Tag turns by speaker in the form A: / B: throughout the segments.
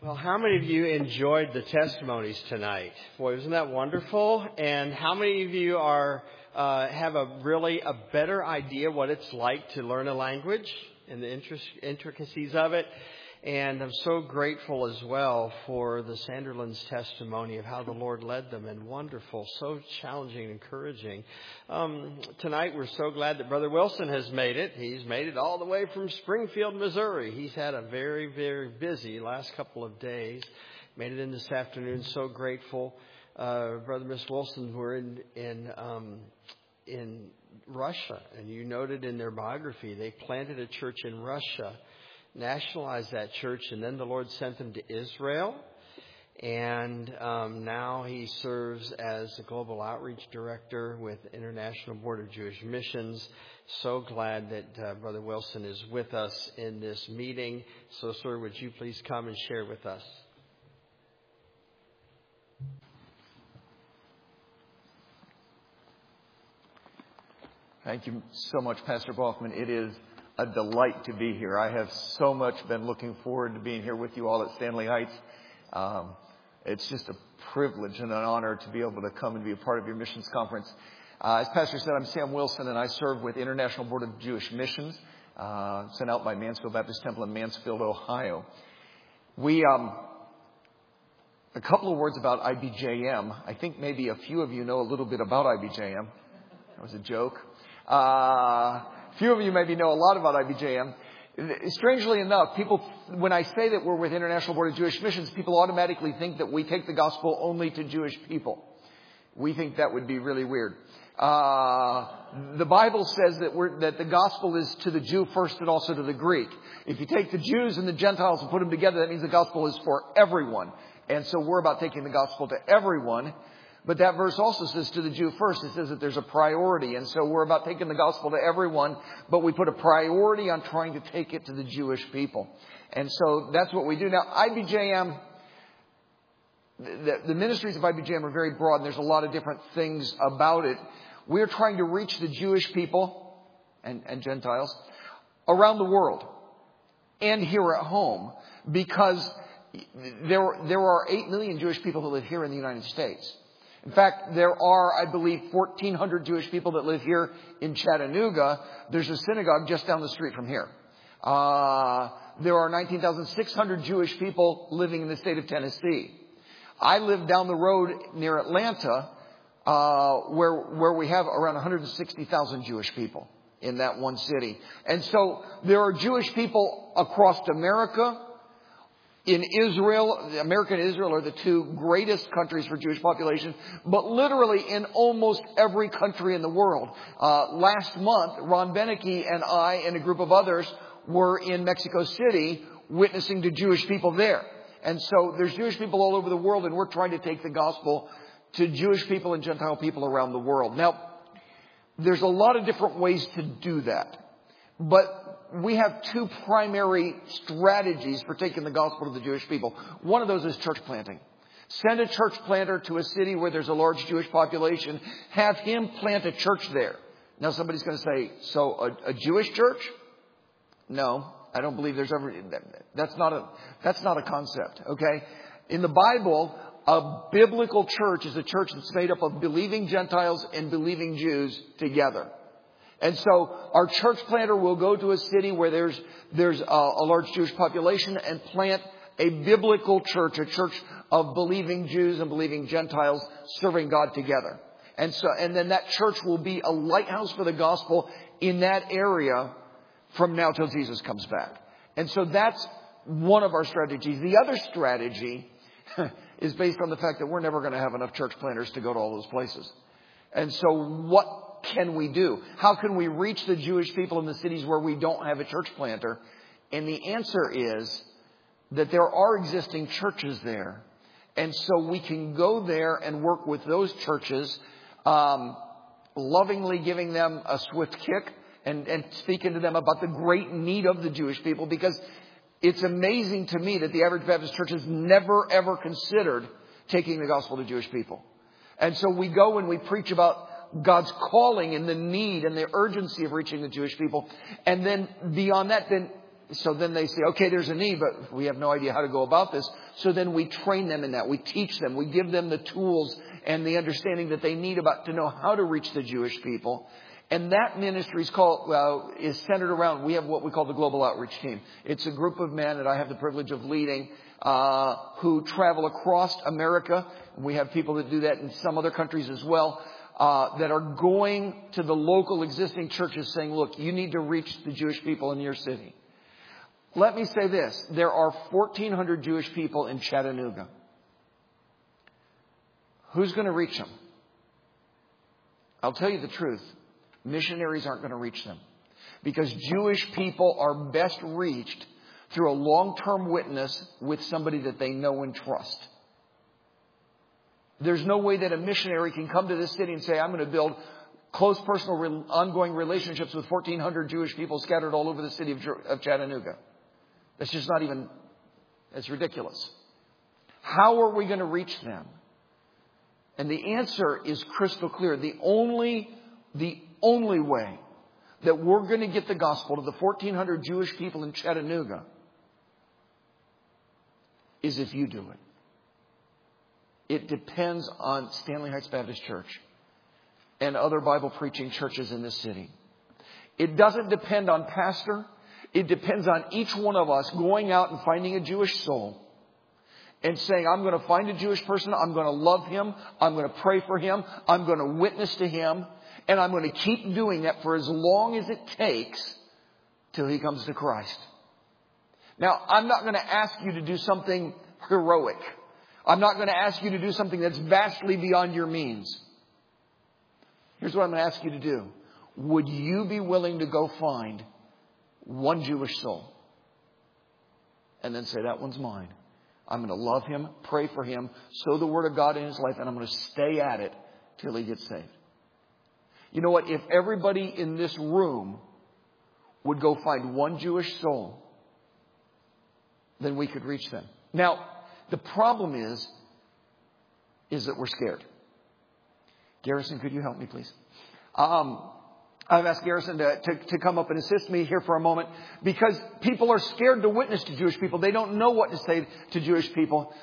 A: Well, how many of you enjoyed the testimonies tonight? Boy, wasn't that wonderful? And how many of you have a better idea what it's like to learn a language and the intricacies of it? And I'm so grateful as well for the Sanderlands' testimony of how the Lord led them, and wonderful, so challenging and encouraging. Tonight we're so glad that Brother Wilson has made it. He's made it all the way from Springfield, Missouri. He's had a very, very busy last couple of days. Made it in this afternoon. So grateful. Brother and Miss Wilson were in Russia, and you noted in their biography they planted a church in Russia, nationalized that church, and then the Lord sent him to Israel. And now he serves as the Global Outreach Director with International Board of Jewish Missions. So glad that Brother Wilson is with us in this meeting. So, sir, would you please come and share with us?
B: Thank you so much, Pastor Balkman. It is a delight to be here. I have so much been looking forward to being here with you all at Stanley Heights. It's just a privilege and an honor to be able to come and be a part of your missions conference. As Pastor said, I'm Sam Wilson, and I serve with International Board of Jewish Missions, sent out by Mansfield Baptist Temple in Mansfield, Ohio. A couple of words about IBJM. I think maybe a few of you know a little bit about IBJM. That was a joke. Few of you maybe know a lot about IBJM. Strangely enough, when I say that we're with International Board of Jewish Missions, people automatically think that we take the gospel only to Jewish people. We think that would be really weird. The Bible says that the gospel is to the Jew first and also to the Greek. If you take the Jews and the Gentiles and put them together, that means the gospel is for everyone. And so we're about taking the gospel to everyone. But that verse also says to the Jew first. It says that there's a priority. And so we're about taking the gospel to everyone, but we put a priority on trying to take it to the Jewish people. And so that's what we do. Now, IBJM, the ministries of IBJM are very broad, and there's a lot of different things about it. We're trying to reach the Jewish people and Gentiles around the world and here at home, because there are 8 million Jewish people that live here in the United States. In fact, there are, I believe, 1,400 Jewish people that live here in Chattanooga. There's a synagogue just down the street from here. There are 19,600 Jewish people living in the state of Tennessee. I live down the road near Atlanta, where we have around 160,000 Jewish people in that one city. And so there are Jewish people across America. In Israel, America and Israel are the two greatest countries for Jewish population, but literally in almost every country in the world. Last month, Ron Beneke and I and a group of others were in Mexico City witnessing to Jewish people there. And so there's Jewish people all over the world, and we're trying to take the gospel to Jewish people and Gentile people around the world. Now, there's a lot of different ways to do that, but we have two primary strategies for taking the gospel to the Jewish people. One of those is church planting. Send a church planter to a city where there's a large Jewish population. Have him plant a church there. Now somebody's going to say, so a Jewish church? No, I don't believe there's ever. That's not a concept. Okay. In the Bible, a biblical church is a church that's made up of believing Gentiles and believing Jews together. And so our church planter will go to a city where there's a large Jewish population and plant a biblical church, a church of believing Jews and believing Gentiles serving God together. And then that church will be a lighthouse for the gospel in that area from now till Jesus comes back. And so that's one of our strategies. The other strategy is based on the fact that we're never going to have enough church planters to go to all those places. And so what can we do? How can we reach the Jewish people in the cities where we don't have a church planter? And the answer is that there are existing churches there. And so we can go there and work with those churches, lovingly giving them a swift kick and speaking to them about the great need of the Jewish people. Because it's amazing to me that the average Baptist church has never, ever considered taking the gospel to Jewish people. And so we go and we preach about God's calling and the need and the urgency of reaching the Jewish people. And then beyond that, then so then they say, okay, there's a need, but we have no idea how to go about this. So then we train them in that. We teach them. We give them the tools and the understanding that they need to know how to reach the Jewish people. And that ministry is centered around, we have what we call the Global Outreach Team. It's a group of men that I have the privilege of leading, who travel across America. We have people that do that in some other countries as well, that are going to the local existing churches saying, look, you need to reach the Jewish people in your city. Let me say this. There are 1,400 Jewish people in Chattanooga. Who's going to reach them? I'll tell you the truth. Missionaries aren't going to reach them, because Jewish people are best reached through a long-term witness with somebody that they know and trust. There's no way that a missionary can come to this city and say, I'm going to build close personal ongoing relationships with 1,400 Jewish people scattered all over the city of Chattanooga. That's just not even, it's ridiculous. How are we going to reach them? And the answer is crystal clear. The only way that we're going to get the gospel to the 1,400 Jewish people in Chattanooga is if you do it. It depends on Stanley Heights Baptist Church and other Bible preaching churches in this city. It doesn't depend on pastor. It depends on each one of us going out and finding a Jewish soul and saying, I'm going to find a Jewish person. I'm going to love him. I'm going to pray for him. I'm going to witness to him. And I'm going to keep doing that for as long as it takes till he comes to Christ. Now, I'm not going to ask you to do something heroic. I'm not going to ask you to do something that's vastly beyond your means. Here's what I'm going to ask you to do. Would you be willing to go find one Jewish soul and then say, that one's mine? I'm going to love him, pray for him, sow the word of God in his life, and I'm going to stay at it till he gets saved. You know what? If everybody in this room would go find one Jewish soul, then we could reach them. Now, the problem is that we're scared. Garrison, could you help me, please? I've asked Garrison to come up and assist me here for a moment, because people are scared to witness to Jewish people. They don't know what to say to Jewish people.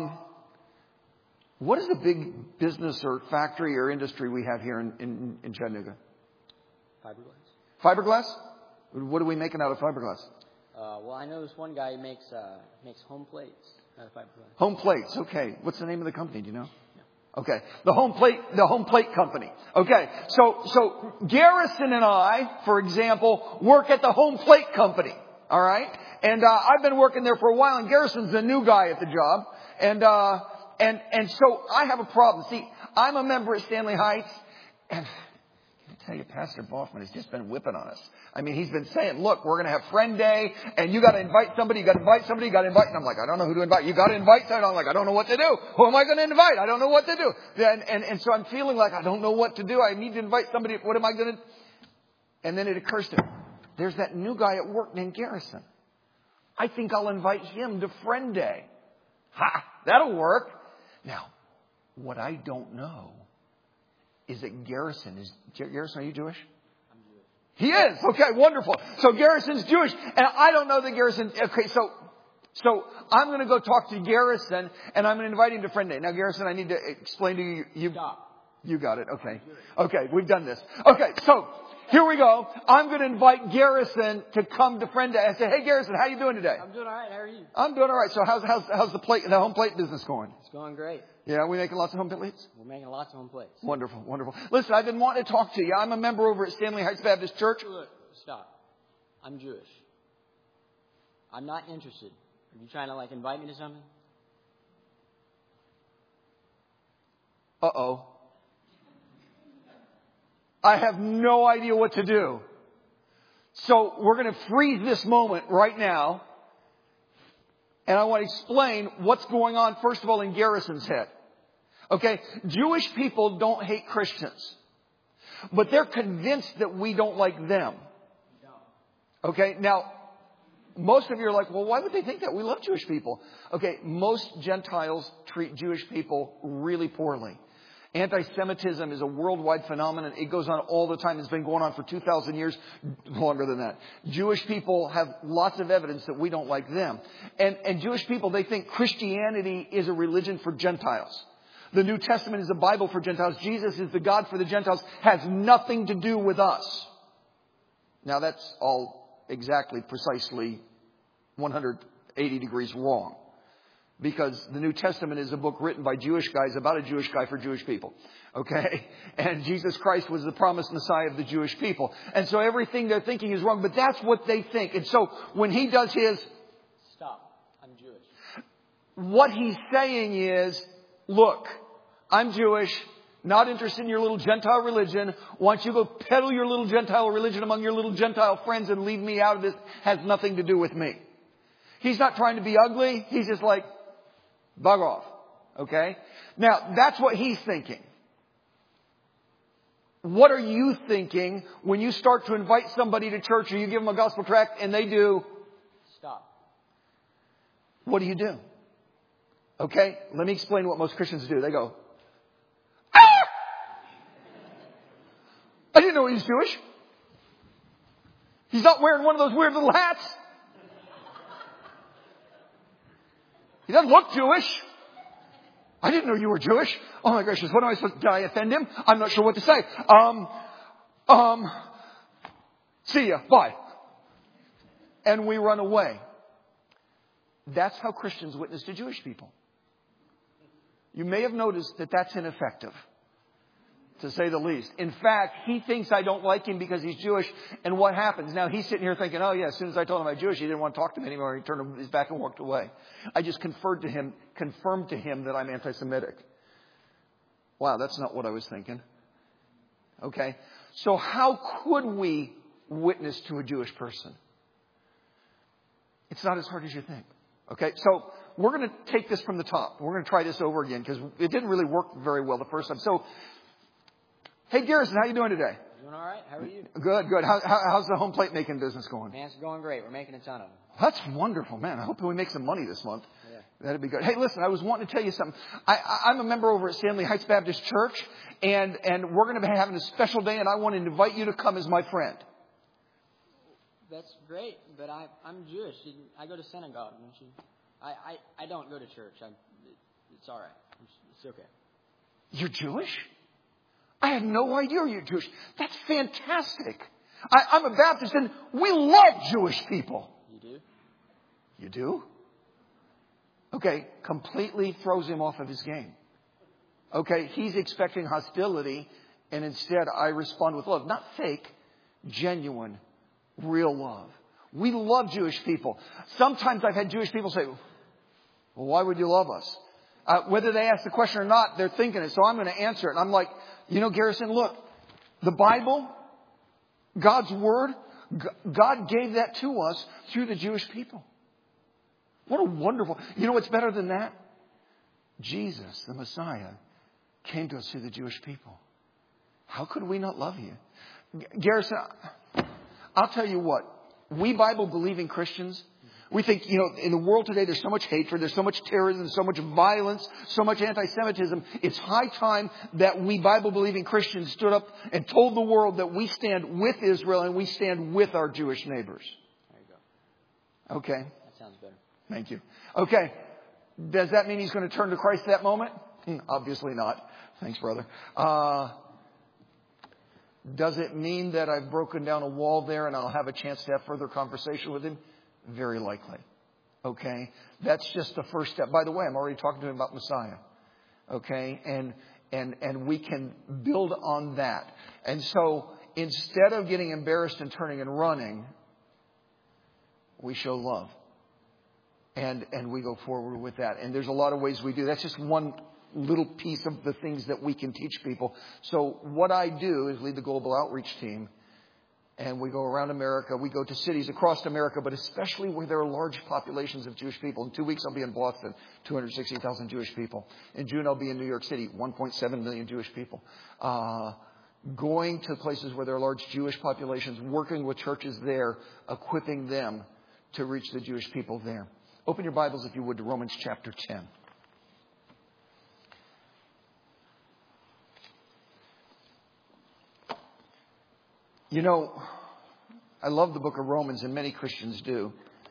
B: What is the big business or factory or industry we have here in Chattanooga?
C: Fiberglass.
B: Fiberglass? What are we making out of fiberglass?
C: Well, I know this one guy who makes home plates out of fiberglass.
B: Home plates. Okay. What's the name of the company? Do you know? No. Okay. The home plate company. Okay. So Garrison and I, for example, work at the home plate company. All right. And I've been working there for a while, and Garrison's the new guy at the job. And so I have a problem. See, I'm a member at Stanley Heights, and I tell you, Pastor Boffman has just been whipping on us. I mean, he's been saying, look, we're going to have friend day, and you got to invite somebody, you got to invite somebody, you got to invite. And I'm like, I don't know who to invite. You got to invite somebody. I'm like, I don't know what to do. Who am I going to invite? I don't know what to do. And so I'm feeling like I don't know what to do. I need to invite somebody. What am I going to? And then it occurs to me, there's that new guy at work named Garrison. I think I'll invite him to friend day. Ha! That'll work. Now, what I don't know is that Garrison, are you Jewish?
C: I'm Jewish.
B: He is. Okay, wonderful. So Garrison's Jewish. And I don't know that Garrison, okay, so I'm going to go talk to Garrison, and I'm going to invite him to friend day. Now, Garrison, I need to explain to you.
C: Stop.
B: You got it. Okay. Okay, we've done this. Okay, so here we go. I'm going to invite Garrison to come to friend day. I say, hey, Garrison, how you doing today?
C: I'm doing all right. How are you?
B: I'm doing all right. So how's the home plate business going?
C: It's going great.
B: Yeah, we making lots of home plates?
C: We're making lots of home plates.
B: Wonderful, wonderful. Listen, I've been wanting to talk to you. I'm a member over at Stanley Heights Baptist Church.
C: Look, stop. I'm Jewish. I'm not interested. Are you trying to invite me to something?
B: Uh-oh. I have no idea what to do. So we're going to freeze this moment right now. And I want to explain what's going on, first of all, in Garrison's head. Okay? Jewish people don't hate Christians. But they're convinced that we don't like them. Okay? Now, most of you are like, well, why would they think that? We love Jewish people. Okay, most Gentiles treat Jewish people really poorly. Anti-Semitism is a worldwide phenomenon. It goes on all the time. It's been going on for 2,000 years, longer than that. Jewish people have lots of evidence that we don't like them. And Jewish people, they think Christianity is a religion for Gentiles. The New Testament is the Bible for Gentiles. Jesus is the God for the Gentiles. Has nothing to do with us. Now that's all exactly, precisely 180 degrees wrong. Because the New Testament is a book written by Jewish guys about a Jewish guy for Jewish people. Okay? And Jesus Christ was the promised Messiah of the Jewish people. And so everything they're thinking is wrong, but that's what they think. And so when he does his...
C: Stop. I'm Jewish.
B: What he's saying is, look, I'm Jewish, not interested in your little Gentile religion. Why don't you go peddle your little Gentile religion among your little Gentile friends and leave me out of this? Has nothing to do with me. He's not trying to be ugly. He's just like, bug off. Okay? Now, that's what he's thinking. What are you thinking when you start to invite somebody to church or you give them a gospel tract and they do...
C: Stop.
B: What do? Okay? Let me explain what most Christians do. They go, ah! I didn't know he was Jewish. He's not wearing one of those weird little hats. He doesn't look Jewish. I didn't know you were Jewish. Oh my gracious, what am I supposed to do? Did I offend him? I'm not sure what to say. See ya. Bye. And we run away. That's how Christians witness to Jewish people. You may have noticed that that's ineffective, to say the least. In fact, he thinks I don't like him because he's Jewish. And what happens? Now he's sitting here thinking, oh yeah, as soon as I told him I'm Jewish, he didn't want to talk to me anymore. He turned his back and walked away. I just confirmed to him that I'm anti-Semitic. Wow, that's not what I was thinking. Okay. So how could we witness to a Jewish person? It's not as hard as you think. Okay. So we're going to take this from the top. We're going to try this over again because it didn't really work very well the first time. So, hey, Garrison, how you doing today?
C: Doing all right. How are you?
B: Good, good. How's the home plate making business going?
C: Man, it's going great. We're making a ton of them.
B: That's wonderful, man. I hope we make some money this month.
C: Yeah.
B: That'd be good. Hey, listen, I was wanting to tell you something. I'm a member over at Stanley Heights Baptist Church, and we're going to be having a special day, and I want to invite you to come as my friend.
C: That's great, but I'm Jewish. I go to synagogue. I don't go to church. It's all right. It's okay.
B: You're Jewish? I had no idea you're Jewish. That's fantastic. I'm a Baptist, and we love Jewish people.
C: You do?
B: You do? Okay, completely throws him off of his game. Okay, he's expecting hostility, and instead I respond with love. Not fake, genuine, real love. We love Jewish people. Sometimes I've had Jewish people say, well, why would you love us? Whether they ask the question or not, they're thinking it, so I'm going to answer it. And I'm like, Garrison, look, the Bible, God's Word, God gave that to us through the Jewish people. What a wonderful... You know what's better than that? Jesus, the Messiah, came to us through the Jewish people. How could we not love you? Garrison, I'll tell you what. We Bible-believing Christians, we think, in the world today, there's so much hatred, there's so much terrorism, so much violence, so much anti-Semitism. It's high time that we Bible-believing Christians stood up and told the world that we stand with Israel and we stand with our Jewish neighbors.
C: There you go.
B: Okay.
C: That sounds better.
B: Thank you. Okay. Does that mean he's going to turn to Christ at that moment? Obviously not. Thanks, brother. Does it mean that I've broken down a wall there and I'll have a chance to have further conversation with him? Very likely. Okay? That's just the first step. By the way, I'm already talking to him about Messiah. Okay? And we can build on that. And so instead of getting embarrassed and turning and running, we show love. And we go forward with that. And there's a lot of ways we do. That's just one little piece of the things that we can teach people. So what I do is lead the global outreach team. And we go around America. We go to cities across America, but especially where there are large populations of Jewish people. In 2 weeks, I'll be in Boston, 260,000 Jewish people. In June, I'll be in New York City, 1.7 million Jewish people. Going to places where there are large Jewish populations, working with churches there, equipping them to reach the Jewish people there. Open your Bibles, if you would, to Romans chapter 10. You know, I love the book of Romans, and many Christians do.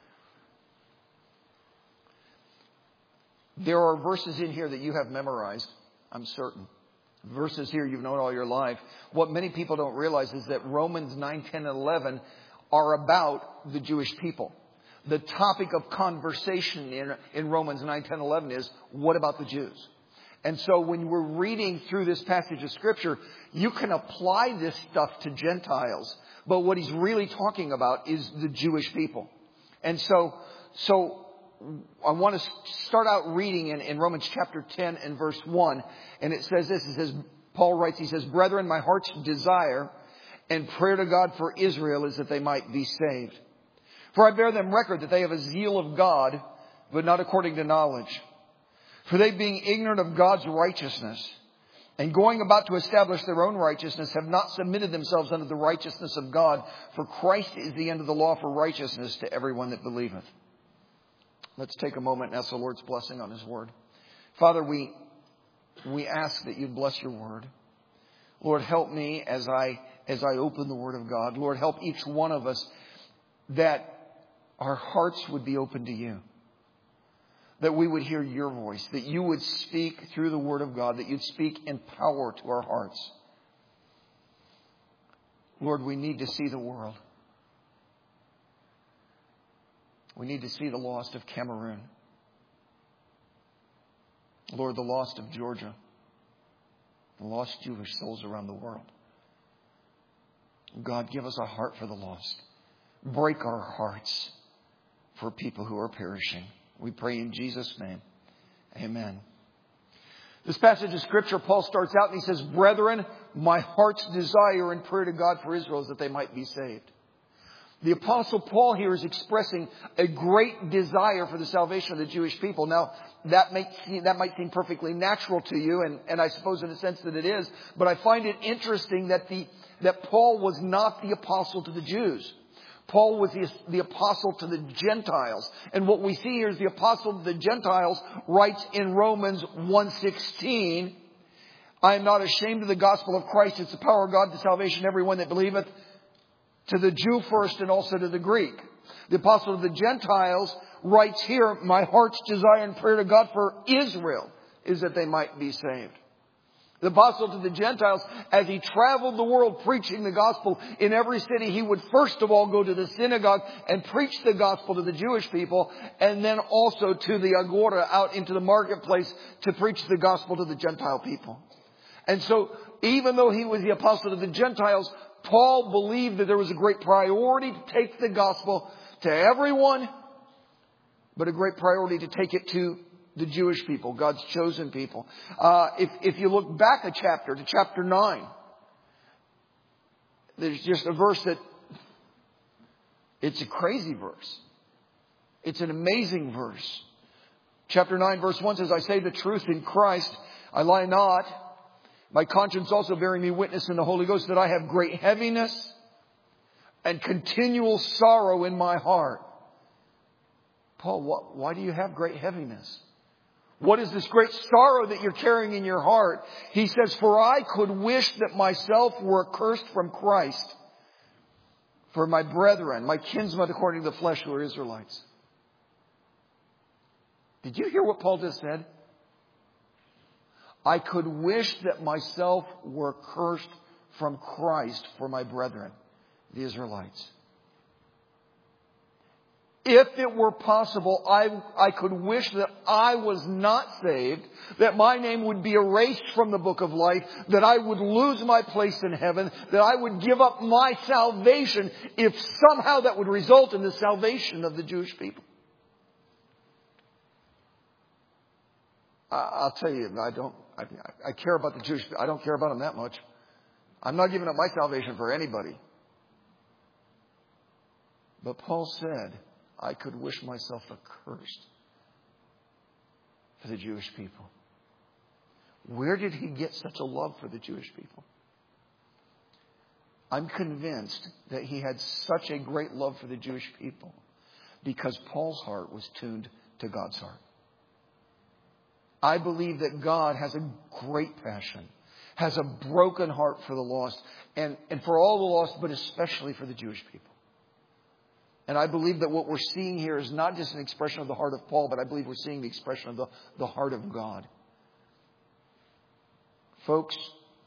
B: There are verses in here that you have memorized, I'm certain. Verses here you've known all your life. What many people don't realize is that Romans 9, 10, and 11 are about the Jewish people. The topic of conversation in Romans 9, 10, 11 is, what about the Jews? And so when we're reading through this passage of Scripture, you can apply this stuff to Gentiles. But what he's really talking about is the Jewish people. And so I want to start out reading in Romans chapter 10 and verse 1. And it says this. It says, Paul writes, he says, "Brethren, my heart's desire and prayer to God for Israel is that they might be saved. For I bear them record that they have a zeal of God, but not according to knowledge. For they, being ignorant of God's righteousness, and going about to establish their own righteousness, have not submitted themselves unto the righteousness of God. For Christ is the end of the law for righteousness to everyone that believeth." Let's take a moment and ask the Lord's blessing on His Word. Father, we ask that you bless your Word. Lord, help me as I open the Word of God. Lord, help each one of us that our hearts would be open to you. That we would hear your voice. That you would speak through the Word of God. That you'd speak in power to our hearts. Lord, we need to see the world. We need to see the lost of Cameroon. Lord, the lost of Georgia. The lost Jewish souls around the world. God, give us a heart for the lost. Break our hearts for people who are perishing. We pray in Jesus' name. Amen. This passage of Scripture, Paul starts out and he says, "Brethren, my heart's desire and prayer to God for Israel is that they might be saved." The Apostle Paul here is expressing a great desire for the salvation of the Jewish people. Now, that might seem perfectly natural to you, and I suppose in a sense that it is. But I find it interesting that Paul was not the apostle to the Jews. Paul was the apostle to the Gentiles. And what we see here is the apostle to the Gentiles writes in Romans 1:16, "I am not ashamed of the gospel of Christ. It's the power of God to salvation to everyone that believeth, to the Jew first and also to the Greek." The apostle of the Gentiles writes here, "My heart's desire and prayer to God for Israel is that they might be saved." The apostle to the Gentiles, as he traveled the world preaching the gospel in every city, he would first of all go to the synagogue and preach the gospel to the Jewish people, and then also to the agora, out into the marketplace, to preach the gospel to the Gentile people. And so, even though he was the apostle to the Gentiles, Paul believed that there was a great priority to take the gospel to everyone, but a great priority to take it to the Jewish people, God's chosen people. If you look back a chapter, to chapter 9, there's just a verse that, it's a crazy verse. It's an amazing verse. Chapter 9, verse 1 says, "I say the truth in Christ, I lie not. My conscience also bearing me witness in the Holy Ghost that I have great heaviness and continual sorrow in my heart." Paul, why do you have great heaviness? What is this great sorrow that you're carrying in your heart? He says, "For I could wish that myself were accursed from Christ for my brethren, my kinsmen according to the flesh, who are Israelites." Did you hear what Paul just said? "I could wish that myself were cursed from Christ for my brethren, the Israelites." If it were possible, I could wish that I was not saved, that my name would be erased from the book of life, that I would lose my place in heaven, that I would give up my salvation if somehow that would result in the salvation of the Jewish people. I'll tell you, I care about the Jewish people. I don't care about them that much. I'm not giving up my salvation for anybody. But Paul said, "I could wish myself accursed for the Jewish people." Where did he get such a love for the Jewish people? I'm convinced that he had such a great love for the Jewish people because Paul's heart was tuned to God's heart. I believe that God has a great passion has a broken heart for the lost. And for all the lost, but especially for the Jewish people. And I believe that what we're seeing here is not just an expression of the heart of Paul, but I believe we're seeing the expression of the heart of God. Folks,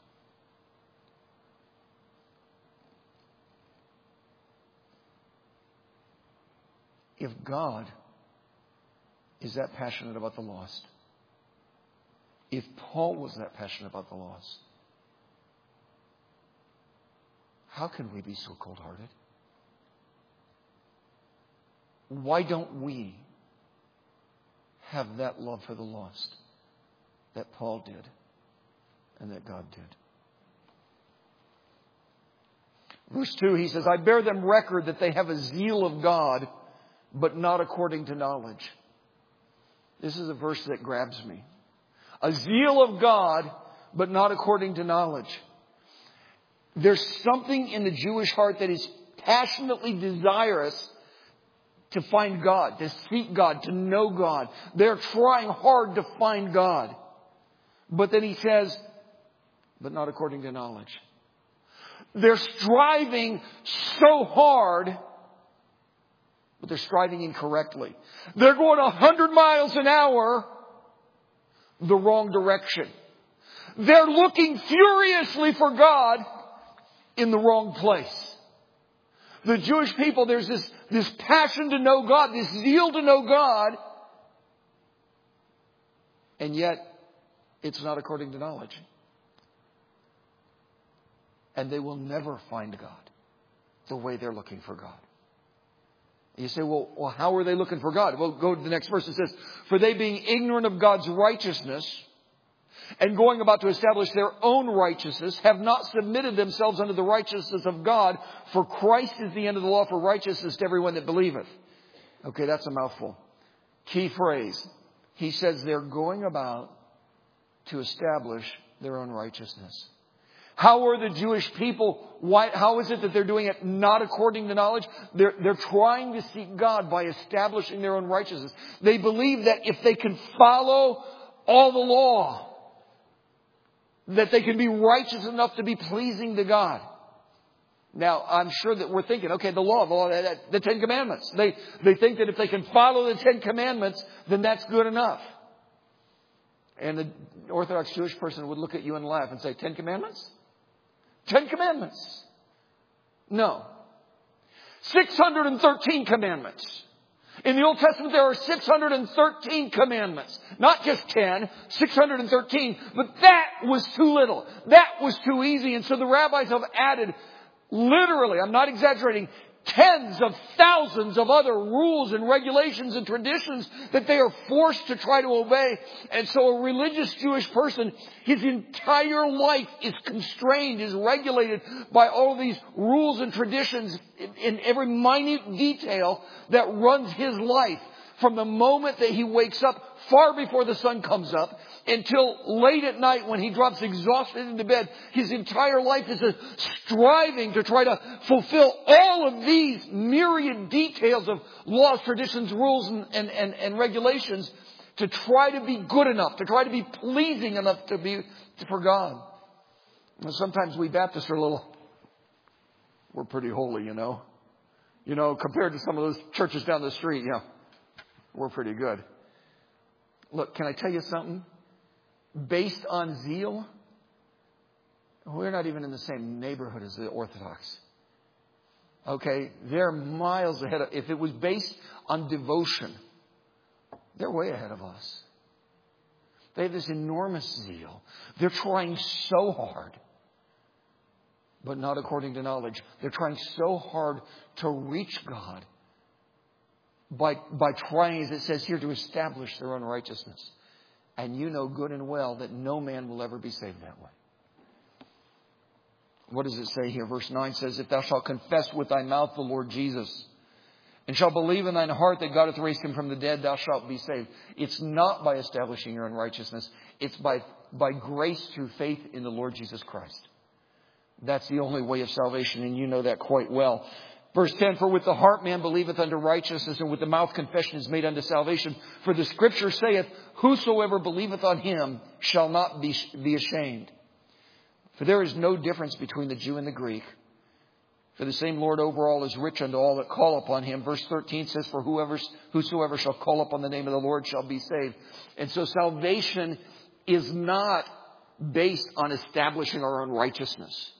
B: if God is that passionate about the lost, if Paul was that passionate about the lost, how can we be so cold-hearted? Why don't we have that love for the lost that Paul did and that God did? Verse 2, he says, I bear them record that they have a zeal of God, but not according to knowledge. This is a verse that grabs me. A zeal of God, but not according to knowledge. There's something in the Jewish heart that is passionately desirous to find God, to seek God, to know God. They're trying hard to find God. But then he says, but not according to knowledge. They're striving so hard, but they're striving incorrectly. They're going 100 miles an hour the wrong direction. They're looking furiously for God in the wrong place. The Jewish people, there's this passion to know God, this zeal to know God, and yet it's not according to knowledge. And they will never find God the way they're looking for God. You say, well, how are they looking for God? Well, go to the next verse. It says, for they being ignorant of God's righteousness and going about to establish their own righteousness, have not submitted themselves unto the righteousness of God, for Christ is the end of the law for righteousness to everyone that believeth. Okay, that's a mouthful. Key phrase. He says they're going about to establish their own righteousness. How are the Jewish people? How is it that they're doing it not according to knowledge? They're trying to seek God by establishing their own righteousness. They believe that if they can follow all the law, that they can be righteous enough to be pleasing to God. Now, I'm sure that we're thinking, okay, the law, the Ten Commandments. They think that if they can follow the Ten Commandments, then that's good enough. And the Orthodox Jewish person would look at you and laugh and say, 10 Commandments? 10 Commandments. No. 613 commandments. In the Old Testament, there are 613 commandments. Not just 10, 613. But that was too little. That was too easy. And so the rabbis have added, literally, I'm not exaggerating, tens of thousands of other rules and regulations and traditions that they are forced to try to obey. And so a religious Jewish person, his entire life is constrained, is regulated by all of these rules and traditions in every minute detail that runs his life. From the moment that he wakes up, far before the sun comes up, until late at night when he drops exhausted into bed, his entire life is a striving to try to fulfill all of these myriad details of laws, traditions, rules, and regulations to try to be good enough, to try to be pleasing enough for God. And sometimes we Baptists are we're pretty holy, you know. You know, compared to some of those churches down the street, we're pretty good. Look, can I tell you something? Based on zeal, we're not even in the same neighborhood as the Orthodox. Okay? They're miles ahead if it was based on devotion, they're way ahead of us. They have this enormous zeal. They're trying so hard, but not according to knowledge. They're trying so hard to reach God by trying, as it says here, to establish their own righteousness. And you know good and well that no man will ever be saved that way. What does it say here? Verse 9 says, if thou shalt confess with thy mouth the Lord Jesus, and shalt believe in thine heart that God hath raised him from the dead, thou shalt be saved. It's not by establishing your own righteousness. It's by grace through faith in the Lord Jesus Christ. That's the only way of salvation, and you know that quite well. Verse 10, for with the heart man believeth unto righteousness, and with the mouth confession is made unto salvation. For the Scripture saith, whosoever believeth on him shall not be ashamed. For there is no difference between the Jew and the Greek. For the same Lord over all is rich unto all that call upon Him. Verse 13 says, for whosoever shall call upon the name of the Lord shall be saved. And so salvation is not based on establishing our own righteousness.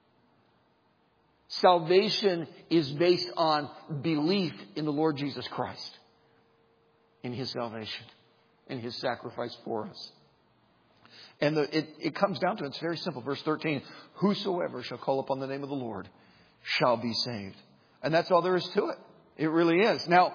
B: Salvation is based on belief in the Lord Jesus Christ, in His salvation, in His sacrifice for us. And it comes down to it. It's very simple. Verse 13, whosoever shall call upon the name of the Lord shall be saved. And that's all there is to it. It really is. Now,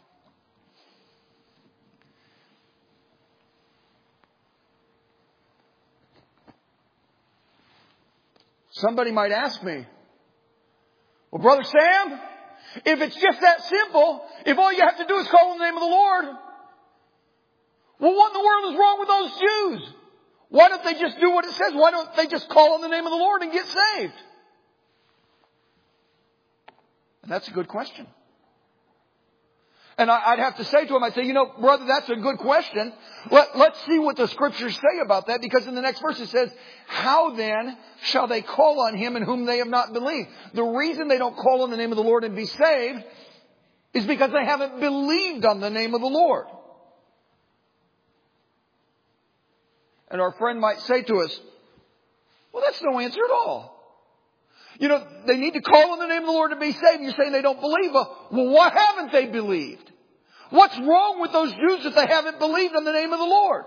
B: somebody might ask me, well, Brother Sam, if it's just that simple, if all you have to do is call on the name of the Lord, well, what in the world is wrong with those Jews? Why don't they just do what it says? Why don't they just call on the name of the Lord and get saved? And that's a good question. And I'd have to say to him, I'd say, brother, that's a good question. Let's see what the Scriptures say about that, because in the next verse it says, how then shall they call on Him in whom they have not believed? The reason they don't call on the name of the Lord and be saved is because they haven't believed on the name of the Lord. And our friend might say to us, well, that's no answer at all. They need to call on the name of the Lord to be saved. And you're saying they don't believe. Well, why haven't they believed? What's wrong with those Jews that they haven't believed on the name of the Lord?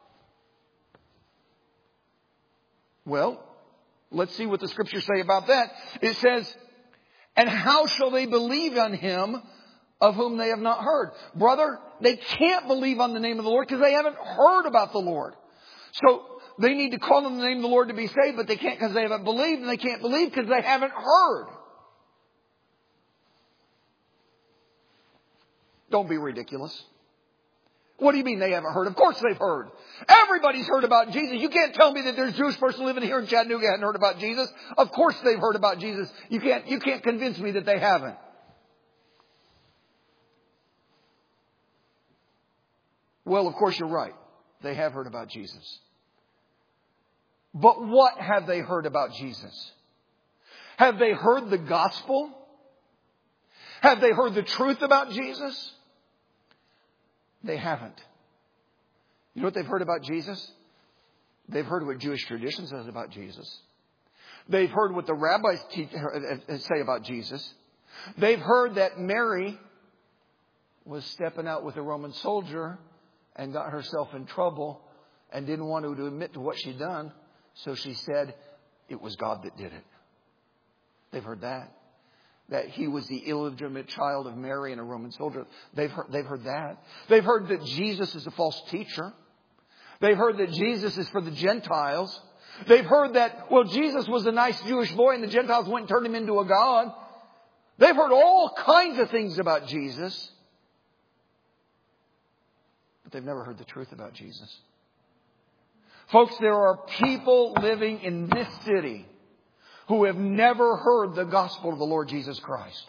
B: Well, let's see what the Scriptures say about that. It says, and how shall they believe on Him of whom they have not heard? Brother, they can't believe on the name of the Lord because they haven't heard about the Lord. So they need to call on the name of the Lord to be saved, but they can't because they haven't believed, and they can't believe because they haven't heard. Don't be ridiculous. What do you mean they haven't heard? Of course they've heard. Everybody's heard about Jesus. You can't tell me that there's a Jewish person living here in Chattanooga who hadn't heard about Jesus. Of course they've heard about Jesus. You can't convince me that they haven't. Well, of course you're right. They have heard about Jesus. But what have they heard about Jesus? Have they heard the gospel? Have they heard the truth about Jesus? They haven't. You know what they've heard about Jesus? They've heard what Jewish tradition says about Jesus. They've heard what the rabbis say about Jesus. They've heard that Mary was stepping out with a Roman soldier and got herself in trouble and didn't want to admit to what she'd done. So she said it was God that did it. They've heard that. That He was the illegitimate child of Mary and a Roman soldier. They've heard that. They've heard that Jesus is a false teacher. They've heard that Jesus is for the Gentiles. They've heard that, Jesus was a nice Jewish boy and the Gentiles went and turned Him into a god. They've heard all kinds of things about Jesus. But they've never heard the truth about Jesus. Folks, there are people living in this city who have never heard the gospel of the Lord Jesus Christ.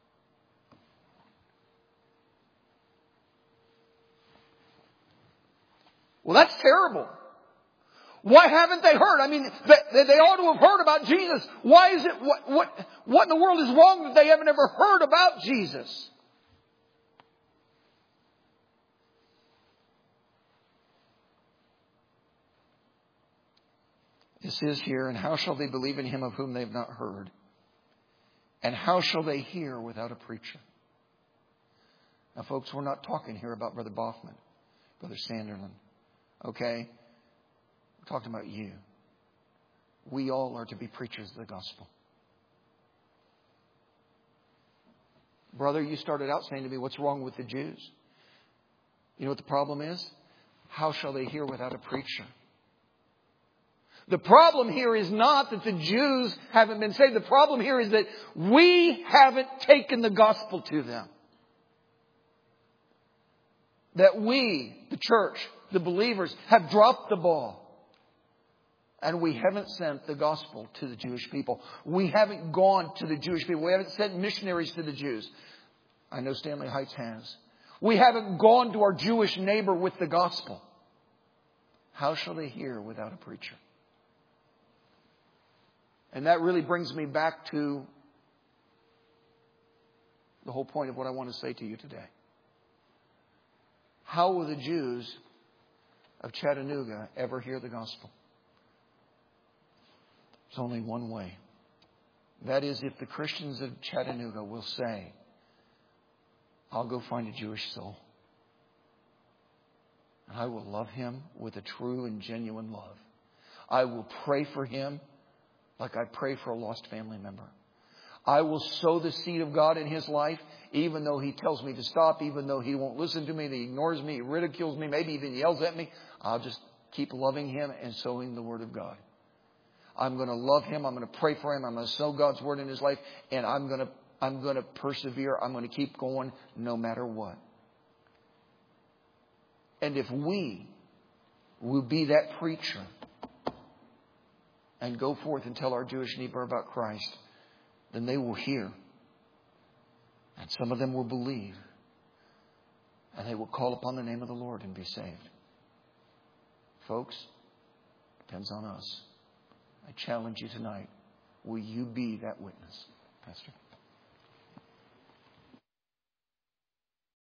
B: Well, that's terrible. Why haven't they heard? I mean, they ought to have heard about Jesus. Why is it, what in the world is wrong that they haven't ever heard about Jesus? This is here, and how shall they believe in Him of whom they have not heard? And how shall they hear without a preacher? Now, folks, we're not talking here about Brother Boffman, Brother Sanderlin. Okay? We're talking about you. We all are to be preachers of the gospel. Brother, you started out saying to me, what's wrong with the Jews? You know what the problem is? How shall they hear without a preacher? The problem here is not that the Jews haven't been saved. The problem here is that we haven't taken the gospel to them. That we, the church, the believers, have dropped the ball. And we haven't sent the gospel to the Jewish people. We haven't gone to the Jewish people. We haven't sent missionaries to the Jews. I know Stanley Heights has. We haven't gone to our Jewish neighbor with the gospel. How shall they hear without a preacher? And that really brings me back to the whole point of what I want to say to you today. How will the Jews of Chattanooga ever hear the gospel? There's only one way. That is, if the Christians of Chattanooga will say, I'll go find a Jewish soul. And I will love him with a true and genuine love. I will pray for him like I pray for a lost family member. I will sow the seed of God in his life, even though he tells me to stop, even though he won't listen to me, that he ignores me, he ridicules me, maybe even yells at me. I'll just keep loving him and sowing the Word of God. I'm going to love him. I'm going to pray for him. I'm going to sow God's Word in his life. And I'm going to persevere. I'm going to keep going no matter what. And if we will be that preacher and go forth and tell our Jewish neighbor about Christ, then they will hear. And some of them will believe. And they will call upon the name of the Lord and be saved. Folks, depends on us. I challenge you tonight. Will you be that witness, Pastor?